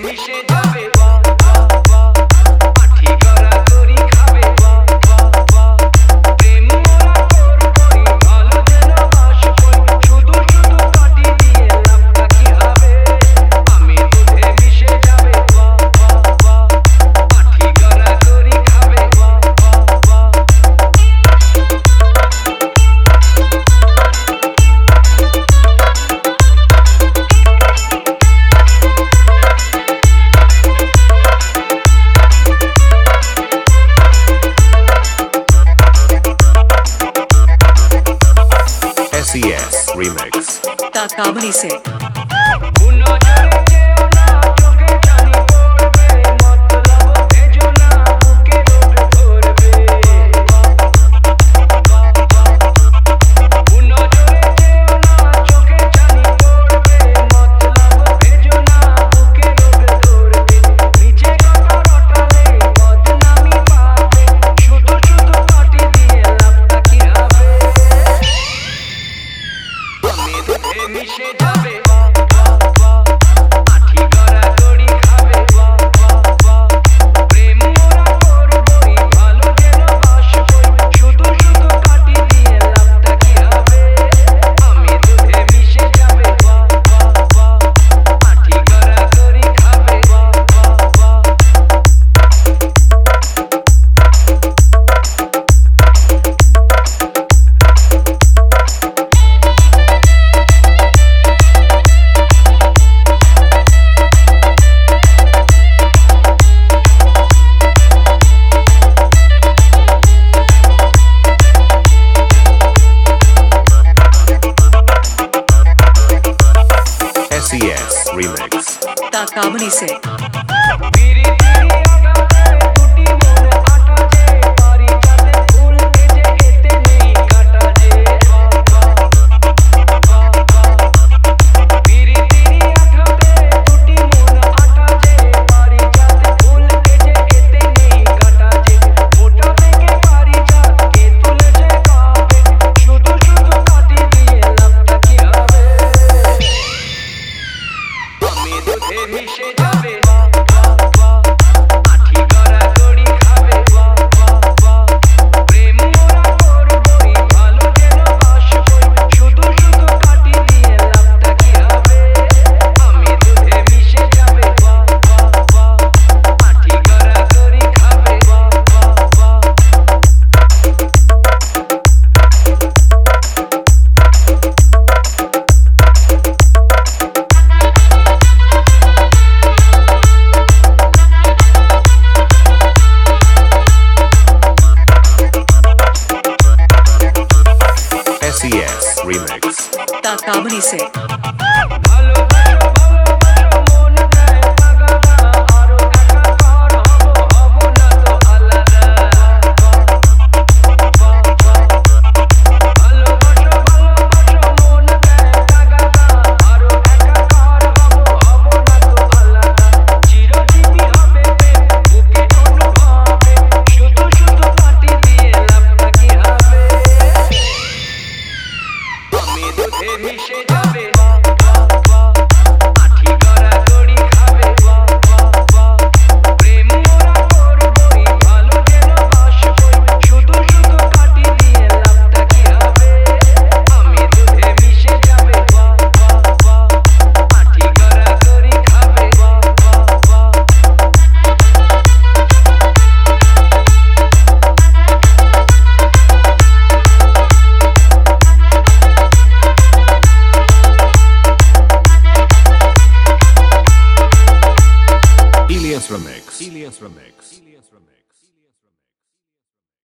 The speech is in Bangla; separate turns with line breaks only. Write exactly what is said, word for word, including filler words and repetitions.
মিশে যাবে পাঠি গড়াগড়ি খাবে প্রেম মোরা করবই ভালো যেন বাসবই শুধু শুধু কাটি দিয়ে লাভটা কি হবে আমি দুধে মিশে যাবে পাঠি গড়াগড়ি খাবে
S E S Remix
ताकाबनी से
মিশে যাবে পাঠি গড়াগড়ি খাবে প্রেম মোরা করবই ভালো যেন বাসবই শুধু শুধু কাটি দিয়ে লাভটা কি হবে আমি দুধে মিশে যাবে পাঠি গড়াগড়ি খাবে
S E S Remix
ताकाबनी से
বিরি বিরি আটাতে দুটি মনে আটা যে পারি যাতে ফুল এজে এতে নেই কাটা যে বিরি বিরি আটাতে দুটি মনে আটা যে পারি যাতে ফুল এজে এতে নেই কাটা যে মোটা থেকে পারি যাতে তুলে যে খাবে শুধু শুধু কাটি দিয়ে লাভটা কি হবে আমি দুধে মিশে যাবে পাঠি গড়াগড়ি খাবে প্রেম মোরা করবই ভালো যেন বাসবই শুধু শুধু কাটি দিয়ে লাভটা কি হবে আমি দুধে মিশে যাবে পাঠি গড়াগড়ি খাবে
S E S Remix
ताकाबनी से
ভালোবাসো ভালোবাসো মন দেয় পাগাদা আরো একাকার হব হব না তো আলাদা ভালোবাসো ভালোবাসো মন দেয় পাগাদা আরো একাকার হব হব না তো আলাদা চিরজীবী হবে প্রেম বুকে অনুভবে শুধু শুধু কাটি দিয়ে লাভটা কি হবে আমি দুধে মিশে